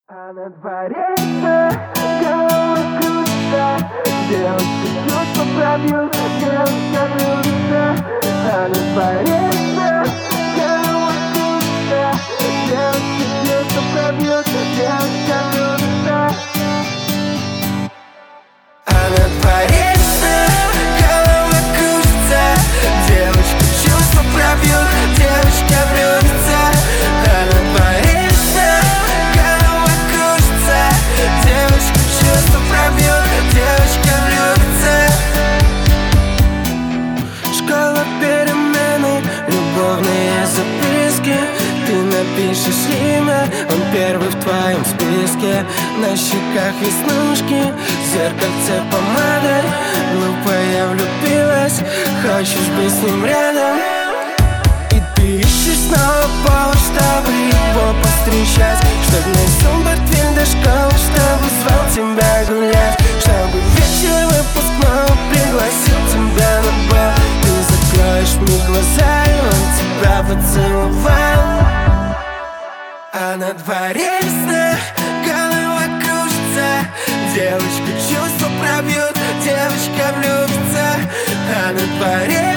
А на дворе голова кружится, девушка чувства пробьют, девушка влюбится. А на дворе голова кружится, девушка чувства пробьют, девушка влюбится. А на дворе голова кружится, девушка чувства пробьют, девушка влюбится. А на дворе записки. Ты напишешь имя, он первый в твоем списке. На щеках веснушки, в зеркальце помада. Глупая влюбилась, хочешь быть с ним рядом. И ты ищешь снова повод, чтобы его повстречать, чтоб на Субботвин до школы, чтобы звал тебя гулять, чтобы вечер выпускного пригласил тебя на бал. Ты закроешь мне глаза, и он тебя поцеловал. А на дворе весна, голова кружится, девочка чувства пробьют, девочка влюбится. А на дворе